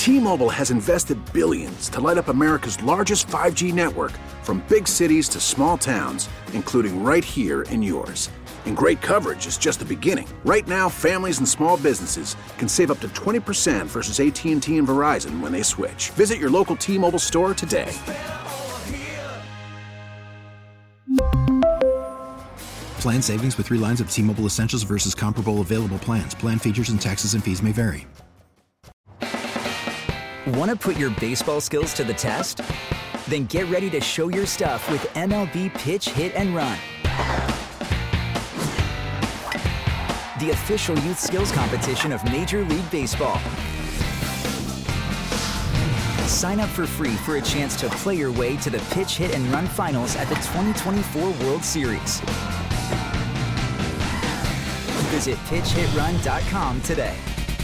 T-Mobile has invested billions to light up America's largest 5G network, from big cities to small towns, including right here in yours. And great coverage is just the beginning. Right now, families and small businesses can save up to 20% versus AT&T and Verizon when they switch. Visit your local T-Mobile store today. Plan savings with 3 lines of T-Mobile Essentials versus comparable available plans. Plan features and taxes and fees may vary. Want to put your baseball skills to the test? Then get ready to show your stuff with MLB Pitch, Hit, and Run. The official youth skills competition of Major League Baseball. Sign up for free for a chance to play your way to the Pitch, Hit, and Run finals at the 2024 World Series. Visit pitchhitrun.com today.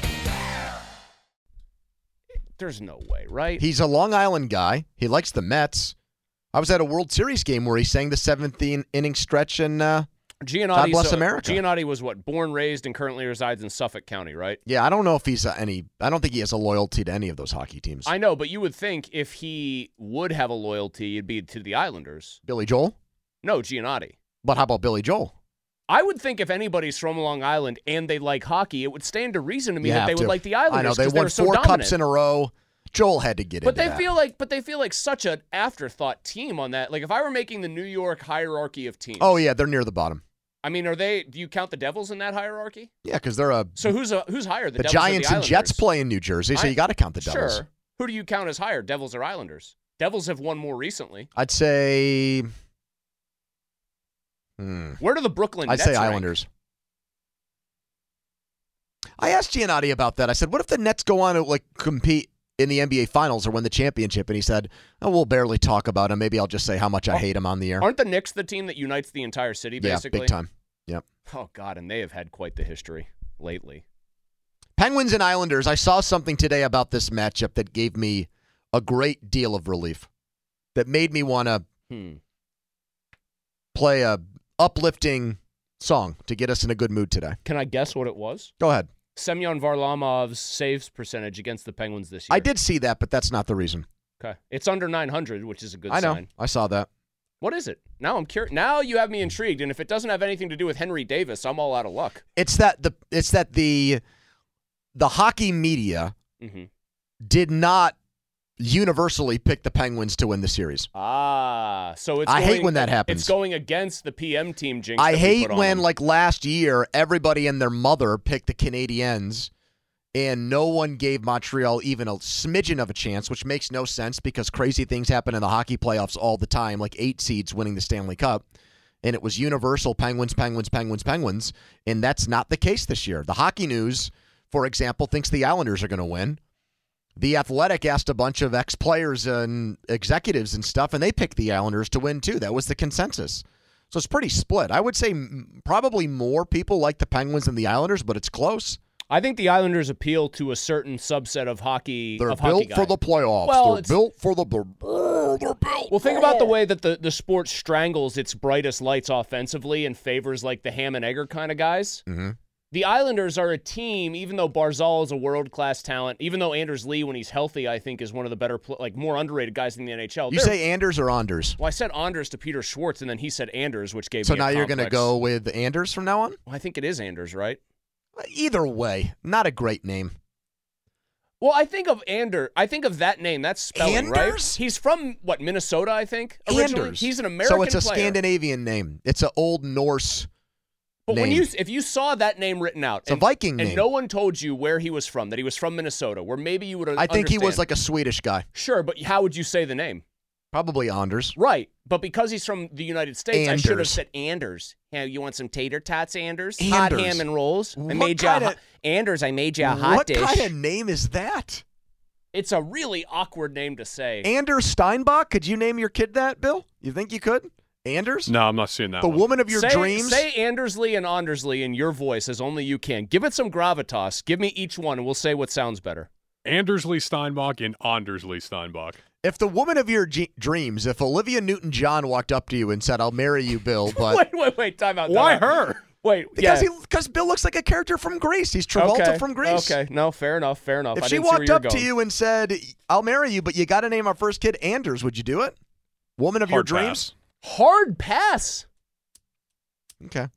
There's no way, right? He's a Long Island guy. He likes the Mets. I was at a World Series game where he sang the 7th inning stretch in God Bless America. Giannotti was born, raised, and currently resides in Suffolk County, right? Yeah, I don't know if he's I don't think he has a loyalty to any of those hockey teams. I know, but you would think if he would have a loyalty, it'd be to the Islanders. Billy Joel? No, Giannotti. But how about Billy Joel? I would think if anybody's from Long Island and they like hockey, it would stand to reason to me that they would like the Islanders. I know, they won 4 cups in a row. Joel had to get into that. But they feel like such an afterthought team on that. Like if I were making the New York hierarchy of teams. Oh yeah, they're near the bottom. I mean, do you count the Devils in that hierarchy? Yeah, because they're So who's higher? The Devils Giants or the and Jets play in New Jersey, so you got to count the Devils. Sure. Who do you count as higher, Devils or Islanders? Devils have won more recently. I'd say. Where do the Brooklyn Nets I'd say rank? Islanders. I asked Giannotti about that. I said, "What if the Nets go on to compete in the NBA Finals or win the championship?" And he said, "Oh, we'll barely talk about him. Maybe I'll just say how much I hate him on the air." Aren't the Knicks the team that unites the entire city, basically? Yeah, big time. Yep. Oh, God, and they have had quite the history lately. Penguins and Islanders. I saw something today about this matchup that gave me a great deal of relief, that made me want to play a uplifting song to get us in a good mood today. Can I guess what it was? Go ahead. Semyon Varlamov's saves percentage against the Penguins this year. I did see that, but that's not the reason. Okay. It's under 900, which is a good sign. I know. I saw that. What is it? Now I'm curious. Now you have me intrigued, and if it doesn't have anything to do with Henry Davis, I'm all out of luck. It's that the hockey media did not universally pick the Penguins to win the series. So I hate when that happens. It's going against the PM team jinx. I hate when, like last year, everybody and their mother picked the Canadiens, and no one gave Montreal even a smidgen of a chance, which makes no sense because crazy things happen in the hockey playoffs all the time, like 8 seeds winning the Stanley Cup. And it was universal Penguins, Penguins, Penguins, Penguins, and that's not the case this year. The Hockey News, for example, thinks the Islanders are going to win. The Athletic asked a bunch of ex-players and executives and stuff, and they picked the Islanders to win too. That was the consensus. So it's pretty split. I would say probably more people like the Penguins than the Islanders, but it's close. I think the Islanders appeal to a certain subset of hockey. They're built for the playoffs. Well, they're built for the. They're built. Well, think about the way that the sport strangles its brightest lights offensively and favors like the Ham and Egger kind of guys. Mm-hmm. The Islanders are a team, even though Barzal is a world-class talent, even though Anders Lee, when he's healthy, I think is one of the better, more underrated guys in the NHL. You say Anders or Anders? Well, I said Anders to Peter Schwartz, and then he said Anders, which gave me a So now you're going to go with Anders from now on? Well, I think it is Anders, right? Either way, not a great name. Well, I think of that name. That's spelling, Anders? right? He's from, Minnesota, I think, originally? Anders. He's an American player. So it's a player. Scandinavian name. It's an Old Norse But name. if you saw that name written out, it's a Viking name, and no one told you where he was from, that he was from Minnesota, where maybe you would I think he was like a Swedish guy. Sure, but how would you say the name? Probably Anders. Right, but because he's from the United States, Anders. I should have said Anders. Yeah, you want some tater tots, Anders? Anders. Hot ham and rolls. Anders, I made you a hot dish. What kind of name is that? It's a really awkward name to say. Anders Steinbach? Could you name your kid that, Bill? You think you could? Anders? No, I'm not seeing that The one. woman of your dreams? Say Andersley and Andersley in your voice as only you can. Give it some gravitas. Give me each one, and we'll say what sounds better. Andersley Steinbach and Andersley Steinbach. If the woman of your dreams, if Olivia Newton-John walked up to you and said, "I'll marry you, Bill," but wait, time out. Why her? Wait, Because Bill looks like a character from Grease. He's Travolta from Grease. Okay, no, fair enough. If she walked up to you and said, I'll marry you, but you got to name our first kid Anders, would you do it? Woman of your dreams? Hard pass. Okay.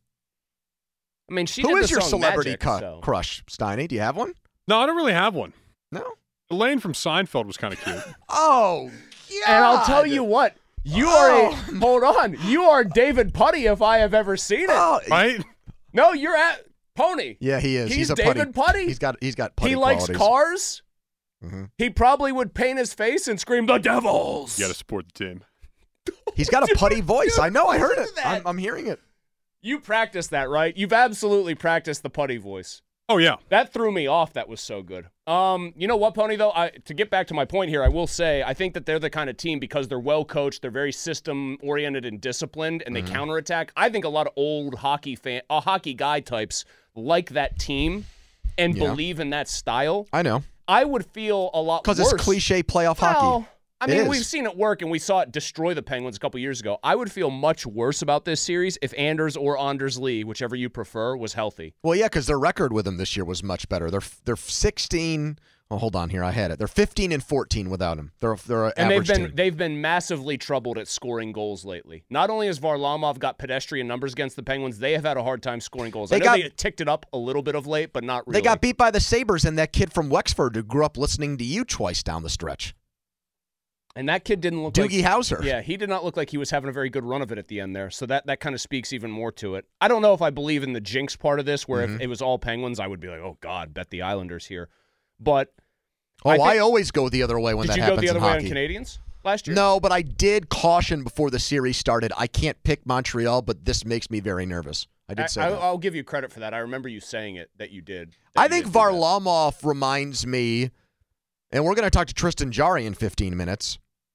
I mean, she Who did is the your song celebrity Magic, crush, Steiny? Do you have one? No, I don't really have one. No? Elaine from Seinfeld was kind of cute. Oh, yeah. And I'll tell you what. You are hold on. You are David Putty if I have ever seen it. Right? No, you're at Pony. Yeah, he is. He's a David Putty. He's got putty He likes qualities. cars. Mm-hmm. He probably would paint his face and scream, "The Devils!" You got to support the team. He's got a putty voice. I know. I heard it. that. I'm hearing it. You practiced that, right? You've absolutely practiced the Putty voice. Oh, yeah. That threw me off. That was so good. You know what, Pony, though? To get back to my point here, I will say I think that they're the kind of team because they're well coached, they're very system-oriented and disciplined, and they counterattack. I think a lot of old hockey guy types like that team and believe in that style. I know. I would feel a lot worse. Because it's cliche playoff hockey. I mean, we've seen it work, and we saw it destroy the Penguins a couple years ago. I would feel much worse about this series if Anders or Anders Lee, whichever you prefer, was healthy. Well, yeah, because their record with him this year was much better. They're 16. Oh, hold on here. I had it. They're 15-14 without him. They're an average team. They've been massively troubled at scoring goals lately. Not only has Varlamov got pedestrian numbers against the Penguins, they have had a hard time scoring goals. They ticked it up a little bit of late, but not really. They got beat by the Sabres and that kid from Wexford who grew up listening to you twice down the stretch. And that kid didn't look Doogie Howser. Yeah, he did not look like he was having a very good run of it at the end there. So that kind of speaks even more to it. I don't know if I believe in the jinx part of this, where if it was all Penguins, I would be like, oh, God, bet the Islanders here. But I always go the other way when that happens in hockey. Did you go the other way on Canadians last year? No, but I did caution before the series started. I can't pick Montreal, but this makes me very nervous. I did say that. I'll give you credit for that. I remember you saying it, that you did. I think Varlamov reminds me, and we're going to talk to Tristan Jarry in 15 minutes.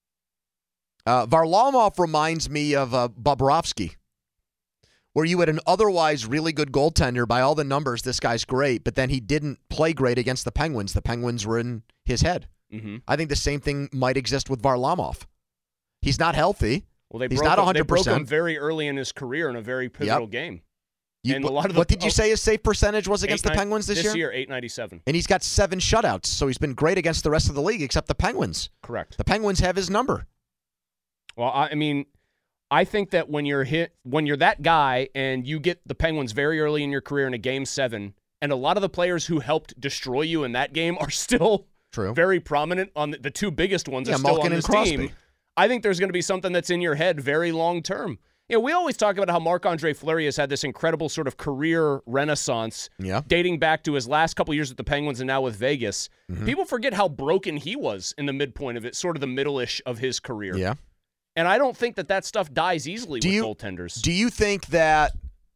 Varlamov reminds me of Bobrovsky, where you had an otherwise really good goaltender. By all the numbers, this guy's great, but then he didn't play great against the Penguins. The Penguins were in his head. Mm-hmm. I think the same thing might exist with Varlamov. He's not healthy. Well, he's not 100%. They broke him very early in his career in a very pivotal game. What did you say his save percentage was against the Penguins this year? This year, .897. And he's got 7 shutouts, so he's been great against the rest of the league except the Penguins. Correct. The Penguins have his number. Well, I mean, I think that when you're that guy and you get the Penguins very early in your career in a Game 7, and a lot of the players who helped destroy you in that game are still very prominent on the two biggest ones are still Malkin on this and team. I think there's going to be something that's in your head very long term. You know, we always talk about how Marc-Andre Fleury has had this incredible sort of career renaissance dating back to his last couple years with the Penguins and now with Vegas. Mm-hmm. People forget how broken he was in the midpoint of it, sort of the middle-ish of his career. Yeah. And I don't think that stuff dies easily with goaltenders. Do you think that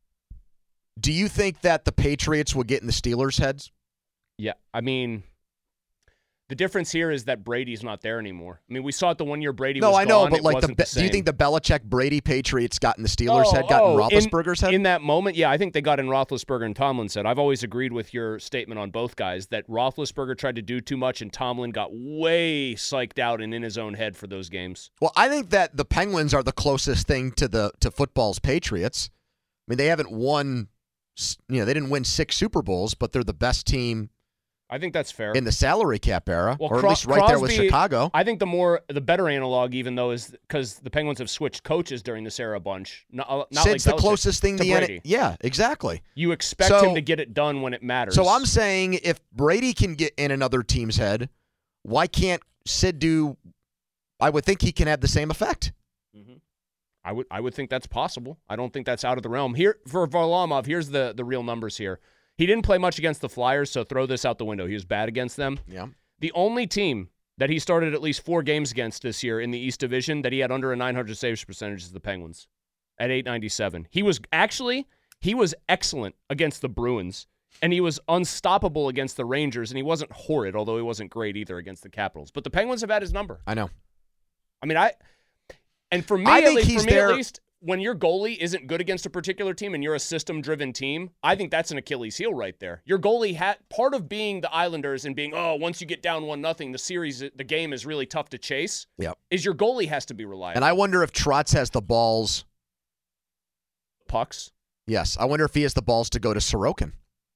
the Patriots will get in the Steelers' heads? Yeah. I mean, the difference here is that Brady's not there anymore. I mean, we saw it the 1 year Brady was gone. No, I know, but like do you think the Belichick-Brady Patriots got in the Steelers' head, got in Roethlisberger's head? In that moment, yeah, I think they got in Roethlisberger and Tomlin's head. I've always agreed with your statement on both guys that Roethlisberger tried to do too much and Tomlin got way psyched out and in his own head for those games. Well, I think that the Penguins are the closest thing to football's Patriots. I mean, they haven't won, they didn't win 6 Super Bowls, but they're the best team. I think that's fair. In the salary cap era, well, or at least right there with Chicago. I think the better analog, even though, is because the Penguins have switched coaches during this era a bunch. Sid's like the closest thing to Brady. Yeah, exactly. You expect him to get it done when it matters. So I'm saying if Brady can get in another team's head, why can't Sid do? I would think he can have the same effect. Mm-hmm. I would think that's possible. I don't think that's out of the realm. Here for Varlamov, here's the real numbers here. He didn't play much against the Flyers, so throw this out the window. He was bad against them. Yeah. The only team that he started at least 4 games against this year in the East Division that he had under a 900 saves percentage is the Penguins at .897. He was excellent against the Bruins, and he was unstoppable against the Rangers, and he wasn't horrid, although he wasn't great either against the Capitals. But the Penguins have had his number. I know. I mean, for me at least, when your goalie isn't good against a particular team and you're a system-driven team, I think that's an Achilles heel right there. Your goalie part of being the Islanders and being, once you get down 1-0, the game is really tough to chase. Yep. Is your goalie has to be reliable. And I wonder if Trotz has the balls. Pucks. Yes. I wonder if he has the balls to go to Sorokin.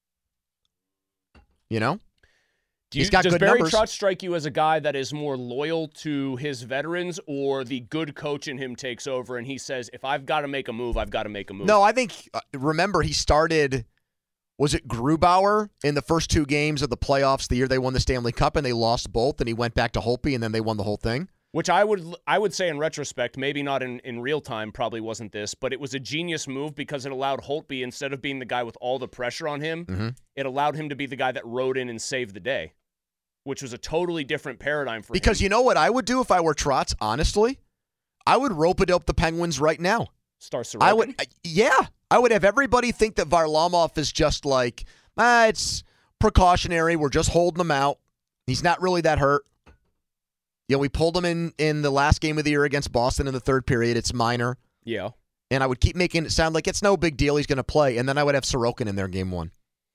You know? He's got does good Barry numbers. Trotz strike you as a guy that is more loyal to his veterans, or the good coach in him takes over and he says, if I've got to make a move, I've got to make a move? No, I think, remember, he started, was it Grubauer in the first 2 games of the playoffs the year they won the Stanley Cup, and they lost both, and he went back to Holtby, and then they won the whole thing? Which I would say in retrospect, maybe not in real time, probably wasn't this, but it was a genius move because it allowed Holtby, instead of being the guy with all the pressure on him, it allowed him to be the guy that rode in and saved the day, which was a totally different paradigm for him. Because you know what I would do if I were Trotz, honestly? I would rope it up the Penguins right now. Start Sorokin? I would have everybody think that Varlamov is just like, it's precautionary. We're just holding him out. He's not really that hurt. You know, we pulled him in the last game of the year against Boston in the third period. It's minor. Yeah. And I would keep making it sound like it's no big deal. He's going to play. And then I would have Sorokin in there game 1.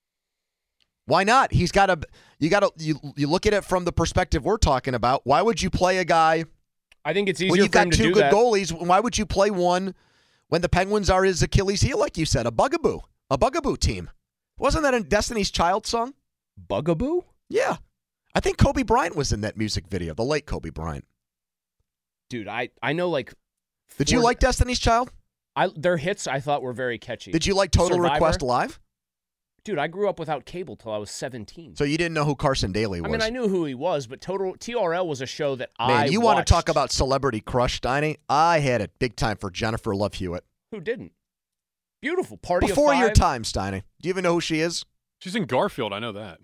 Why not? He's got to. You look at it from the perspective we're talking about. Why would you play a guy? I think it's easier when you've for him got to 2 do good that. goalies. Why would you play one when the Penguins are his Achilles heel, like you said, a bugaboo team? Wasn't that a Destiny's Child song? Bugaboo? Yeah, I think Kobe Bryant was in that music video. The late Kobe Bryant. Dude, I know like. Did you like Destiny's Child? Their hits I thought were very catchy. Did you like Total Survivor? Request Live? Dude, I grew up without cable till I was 17. So you didn't know who Carson Daly was? I mean, I knew who he was, but TRL was a show that I Man, you want to talk watched. about celebrity crush, Steiny? I had it big time for Jennifer Love Hewitt. Who didn't? Beautiful. Party Before of 5. your time, Steiny. Do you even know who she is? She's in Garfield. I know that.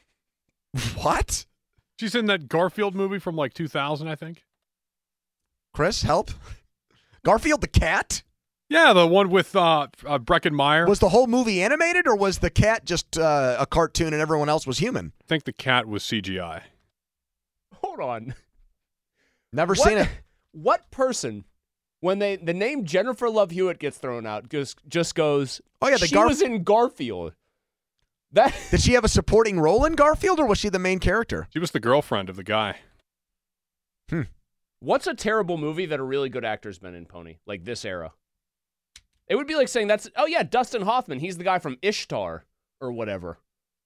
What? She's in that Garfield movie from like 2000, I think. Chris, help. Garfield the cat? Yeah, the one with Breckin Meyer. Was the whole movie animated, or was the cat just a cartoon and everyone else was human? I think the cat was CGI. Hold on. Never seen it. What person, when the name Jennifer Love Hewitt gets thrown out, just goes, Oh, yeah, she was in Garfield. Did she have a supporting role in Garfield, or was she the main character? She was the girlfriend of the guy. What's a terrible movie that a really good actor's been in, Pony? Like this era? It would be like saying Dustin Hoffman. He's the guy from Ishtar or whatever.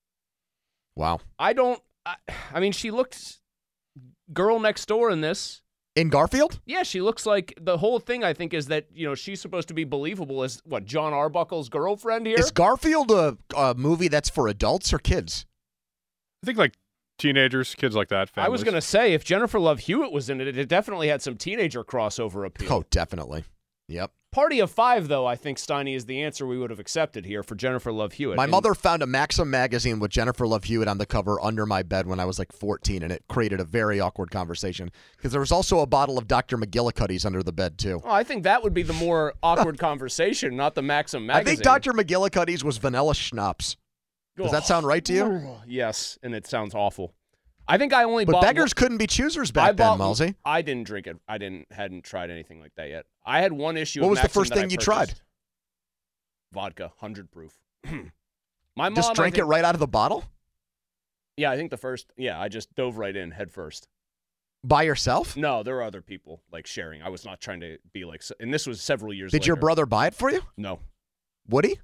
Wow. I mean, she looks girl next door in this. In Garfield? Yeah, she looks like the whole thing, I think, is that, she's supposed to be believable as, John Arbuckle's girlfriend here? Is Garfield a movie that's for adults or kids? I think like teenagers, kids like that. Families. I was going to say, if Jennifer Love Hewitt was in it, it definitely had some teenager crossover appeal. Oh, definitely. Yep. Party of 5, though, I think Steiny is the answer we would have accepted here for Jennifer Love Hewitt. My mother found a Maxim magazine with Jennifer Love Hewitt on the cover under my bed when I was like 14, and it created a very awkward conversation because there was also a bottle of Dr. McGillicuddy's under the bed, too. Oh, I think that would be the more awkward conversation, not the Maxim magazine. I think Dr. McGillicuddy's was vanilla schnapps. Does that sound right to you? Yes, and it sounds awful. I think I only But bought beggars couldn't be choosers back then, Malsey. I didn't drink it. I hadn't tried anything like that yet. I had one issue. What was the Maxim first that I thing you tried? purchased. Vodka, 100 proof. My mom Just drank it right out of the bottle? Yeah, I think the first. Yeah, I just dove right in head first. By yourself? No, there were other people like sharing. I was not trying to be like. And this was several years. Did your later. brother buy it for you? No. Would he?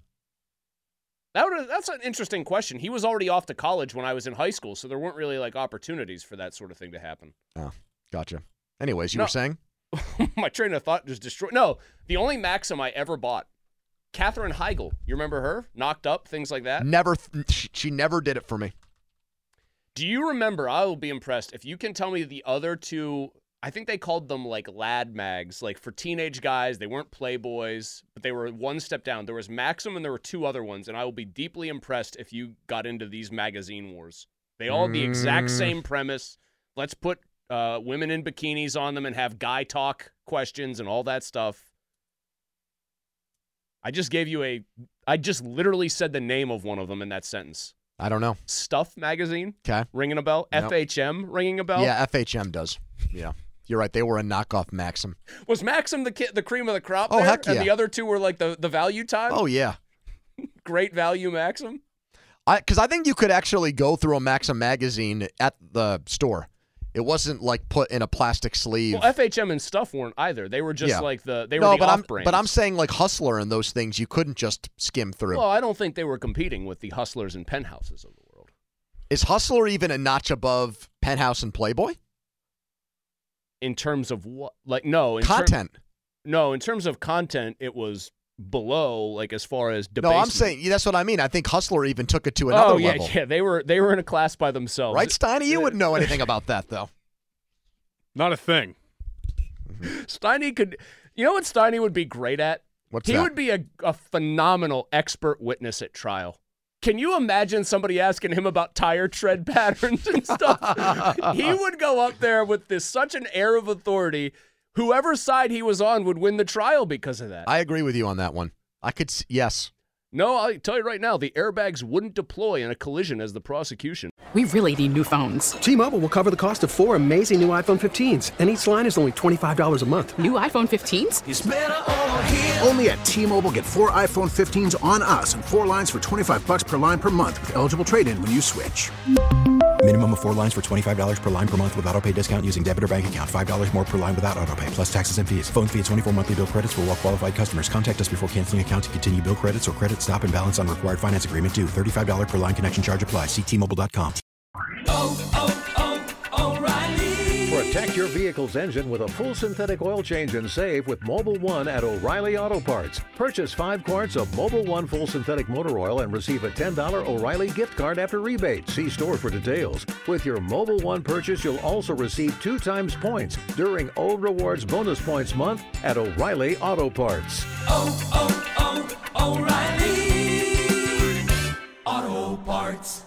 That's an interesting question. He was already off to college when I was in high school, so there weren't really like opportunities for that sort of thing to happen. Oh, gotcha. Anyways, you were saying? My train of thought just destroyed. No, the only Maxim I ever bought, Katherine Heigl. You remember her? Knocked Up, things like that? Never. She never did it for me. Do you remember? I will be impressed if you can tell me the other two. I think they called them like lad mags, like for teenage guys. They weren't Playboys, but they were one step down. There was Maxim and there were 2 other ones, and I will be deeply impressed if you got into these magazine wars. They all had the exact same premise. Let's put women in bikinis on them and have guy talk questions and all that stuff. I just literally said the name of one of them in that sentence. I don't know. Stuff magazine? Okay. Ringing a bell? Nope. FHM ringing a bell? Yeah, FHM does. Yeah. You're right. They were a knockoff Maxim. Was Maxim the cream of the crop Oh, there? heck yeah. And the other two were like the value time? Oh, yeah. Great value Maxim? Because I think you could actually go through a Maxim magazine at the store It wasn't like put in a plastic sleeve. Well, FHM and stuff weren't either. They were just like the off-brand. But I'm saying like Hustler and those things you couldn't just skim through. Well, I don't think they were competing with the Hustlers and Penthouses of the world. Is Hustler even a notch above Penthouse and Playboy? In terms of what? Like, no. Content. In terms of content, it was below, like, as far as debasement. No, I'm saying, that's what I mean. I think Hustler even took it to another level. Yeah, they were in a class by themselves. Right, Steiny? You wouldn't know anything about that, though. Not a thing. Steiny could, you know what Steiny would be great at? What's he that? would be a phenomenal expert witness at trial. Can you imagine somebody asking him about tire tread patterns and stuff? He would go up there with such an air of authority. Whoever side he was on would win the trial because of that. I agree with you on that one. Yes. No, I'll tell you right now, the airbags wouldn't deploy in a collision as the prosecution. We really need new phones. T-Mobile will cover the cost of 4 amazing new iPhone 15s, and each line is only $25 a month. New iPhone 15s? It's better over here. Only at T-Mobile, get 4 iPhone 15s on us and 4 lines for $25 per line per month with eligible trade-in when you switch. Minimum of 4 lines for $25 per line per month with autopay discount using debit or bank account. $5 more per line without autopay, plus taxes and fees. Phone fee at 24 monthly bill credits for well-qualified customers. Contact us before canceling account to continue bill credits or credit stop and balance on required finance agreement due. $35 per line connection charge applies. See T-Mobile.com. O'Reilly. Protect your vehicle's engine with a full synthetic oil change and save with Mobil 1 at O'Reilly Auto Parts. Purchase 5 quarts of Mobil 1 full synthetic motor oil and receive a $10 O'Reilly gift card after rebate. See store for details. With your Mobil 1 purchase, you'll also receive 2 times points during O Rewards Bonus Points Month at O'Reilly Auto Parts. O'Reilly Auto Parts.